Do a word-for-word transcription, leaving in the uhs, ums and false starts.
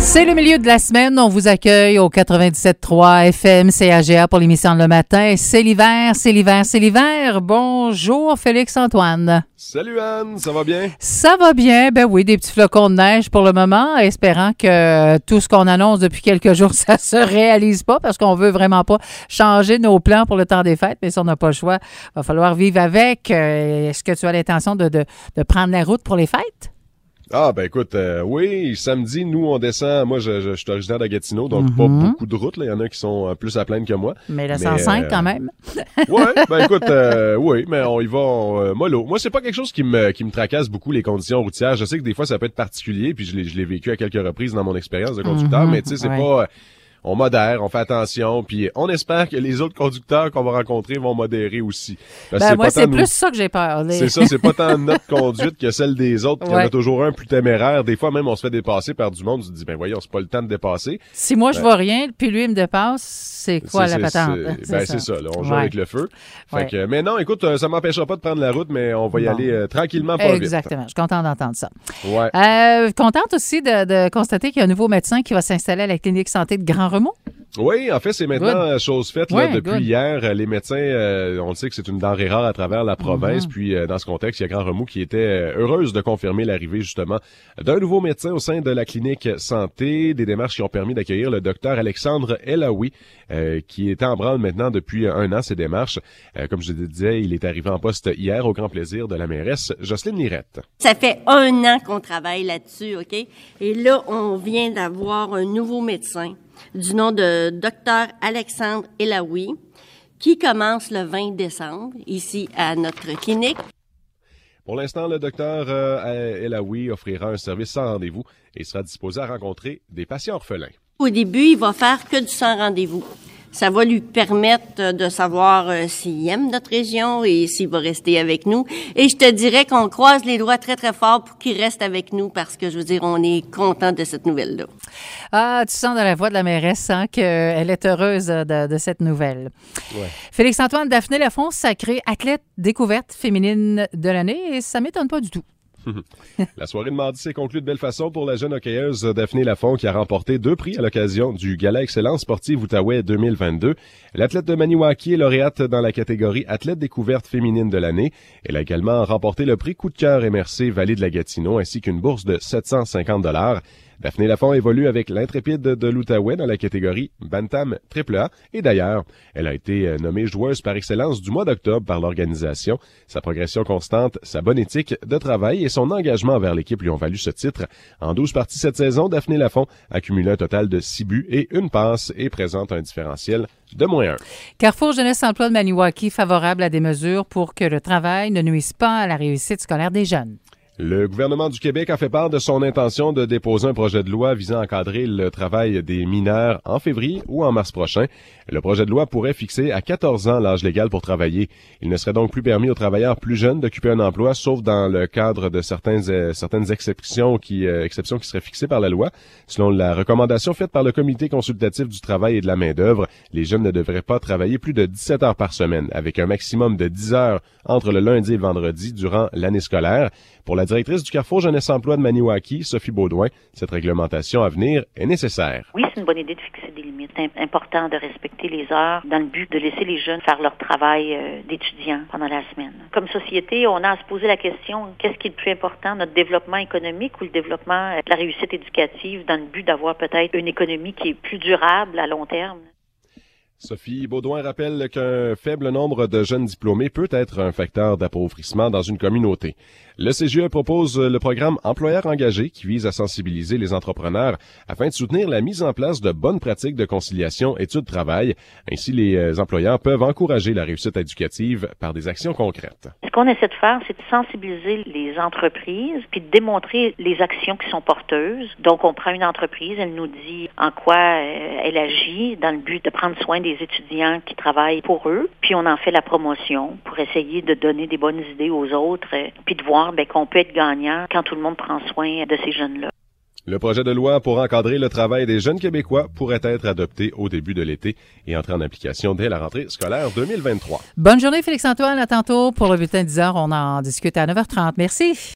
C'est le milieu de la semaine. On vous accueille au quatre-vingt-dix-sept trois F M C A G A pour l'émission Le Matin. C'est l'hiver, c'est l'hiver, c'est l'hiver. Bonjour Félix-Antoine. Salut Anne, ça va bien? Ça va bien. Ben oui, des petits flocons de neige pour le moment, espérant que tout ce qu'on annonce depuis quelques jours, ça se réalise pas parce qu'on veut vraiment pas changer nos plans pour le temps des fêtes. Mais si on n'a pas le choix, il va falloir vivre avec. Est-ce que tu as l'intention de, de, de prendre la route pour les fêtes? Ah, ben écoute, euh, oui, samedi, nous, on descend. Moi, je, je, je suis originaire de Gatineau, donc Mm-hmm. pas beaucoup de routes. Là. Il y en a qui sont plus à plaindre que moi. Mais le cent cinq, euh, quand même. Oui, ben écoute, euh, oui, mais on y va on, euh, mollo. Moi, c'est pas quelque chose qui me qui me tracasse beaucoup, les conditions routières. Je sais que des fois, ça peut être particulier, puis je l'ai, je l'ai vécu à quelques reprises dans mon expérience de conducteur, Mm-hmm, mais tu sais, c'est ouais. pas... On modère, on fait attention, puis on espère que les autres conducteurs qu'on va rencontrer vont modérer aussi. Parce que Ben c'est moi, pas c'est tant plus nous- ça que j'ai peur. Les- C'est ça, c'est pas tant notre conduite que celle des autres. Il y en Ouais. a toujours un plus téméraire. Des fois, même, on se fait dépasser par du monde. Tu te dis, ben voyons, c'est pas le temps de dépasser. Si moi, je vois rien, puis lui, il me dépasse, c'est quoi C'est- la c'est- patente? c'est- Ben, c'est ça, là, on joue Ouais. avec le feu. Fait Ouais. que, mais non, écoute, euh, ça m'empêchera pas de prendre la route, mais on va y Bon. aller euh, tranquillement, pas Exactement. Je suis contente d'entendre ça. vite. Ouais. Euh, contente aussi de, de constater qu'il y a un nouveau médecin qui va s'installer à la clinique santé de Grand Remont. Oui, en fait, c'est maintenant Good. euh, chose faite là, Ouais, depuis good. hier. Euh, Les médecins, euh, on le sait que c'est une denrée rare à travers la province. Mm-hmm. Puis, euh, dans ce contexte, il y a Grand Remous qui était euh, heureuse de confirmer l'arrivée, justement, d'un nouveau médecin au sein de la clinique santé. Des démarches qui ont permis d'accueillir le docteur Alexandre Elaoui, euh, qui était en branle maintenant depuis un an, ces démarches. Euh, comme je le disais, il est arrivé en poste hier au grand plaisir de la mairesse Jocelyne Lirette. Ça fait un an qu'on travaille là-dessus, OK? Et là, on vient d'avoir un nouveau médecin du nom de docteur Alexandre Elaoui qui commence le vingt décembre ici à notre clinique. Pour l'instant, le docteur euh, Elaoui offrira un service sans rendez-vous et sera disposé à rencontrer des patients orphelins. Au début, il va faire que du sans rendez-vous. Ça va lui permettre de savoir euh, s'il aime notre région et s'il va rester avec nous. Et je te dirais qu'on croise les doigts très, très fort pour qu'il reste avec nous parce que, je veux dire, on est content de cette nouvelle-là. Ah, tu sens dans la voix de la mairesse hein, qu'elle est heureuse de, de cette nouvelle. Ouais. Félix-Antoine Daphné Lafont, sacrée athlète découverte féminine de l'année et ça m'étonne pas du tout. La soirée de mardi s'est conclue de belle façon pour la jeune hockeyeuse Daphné Lafont qui a remporté deux prix à l'occasion du Gala Excellence Sportive Outaouais deux mille vingt-deux. L'athlète de Maniwaki est lauréate dans la catégorie athlète découverte féminine de l'année. Elle a également remporté le prix Coup de cœur M R C Vallée de la Gatineau ainsi qu'une bourse de sept cent cinquante dollars. Daphné Lafont évolue avec l'Intrépide de l'Outaouais dans la catégorie Bantam Triple A et d'ailleurs, elle a été nommée joueuse par excellence du mois d'octobre par l'organisation. Sa progression constante, sa bonne éthique de travail et son engagement envers l'équipe lui ont valu ce titre. En douze parties cette saison, Daphné Lafont a cumulé un total de six buts et une passe et présente un différentiel de moins un. Carrefour Jeunesse Emploi de Maniwaki favorable à des mesures pour que le travail ne nuise pas à la réussite scolaire des jeunes. Le gouvernement du Québec a fait part de son intention de déposer un projet de loi visant à encadrer le travail des mineurs en février ou en mars prochain. Le projet de loi pourrait fixer à quatorze ans l'âge légal pour travailler. Il ne serait donc plus permis aux travailleurs plus jeunes d'occuper un emploi, sauf dans le cadre de certains, euh, certaines exceptions qui, euh, exceptions qui seraient fixées par la loi. Selon la recommandation faite par le Comité consultatif du travail et de la main-d'œuvre, les jeunes ne devraient pas travailler plus de dix-sept heures par semaine, avec un maximum de dix heures entre le lundi et le vendredi durant l'année scolaire. Pour la directrice du Carrefour Jeunesse Emploi de Maniwaki, Sophie Baudouin, cette réglementation à venir est nécessaire. Oui, c'est une bonne idée de fixer des limites. C'est important de respecter les heures dans le but de laisser les jeunes faire leur travail euh, d'étudiants pendant la semaine. Comme société, on a à se poser la question, qu'est-ce qui est le plus important, notre développement économique ou le développement de la réussite éducative dans le but d'avoir peut-être une économie qui est plus durable à long terme? Sophie Baudouin rappelle qu'un faible nombre de jeunes diplômés peut être un facteur d'appauvrissement dans une communauté. Le C G E propose le programme Employeurs engagés qui vise à sensibiliser les entrepreneurs afin de soutenir la mise en place de bonnes pratiques de conciliation études-travail. Ainsi, les employeurs peuvent encourager la réussite éducative par des actions concrètes. Ce qu'on essaie de faire, c'est de sensibiliser les entreprises puis de démontrer les actions qui sont porteuses. Donc, on prend une entreprise, elle nous dit en quoi euh, elle agit dans le but de prendre soin des étudiants qui travaillent pour eux, puis on en fait la promotion pour essayer de donner des bonnes idées aux autres, euh, puis de voir ben, qu'on peut être gagnant quand tout le monde prend soin de ces jeunes-là. Le projet de loi pour encadrer le travail des jeunes Québécois pourrait être adopté au début de l'été et entrer en application dès la rentrée scolaire deux mille vingt-trois. Bonne journée Félix-Antoine, à tantôt pour le bulletin de dix heures. On en discute à neuf heures trente. Merci.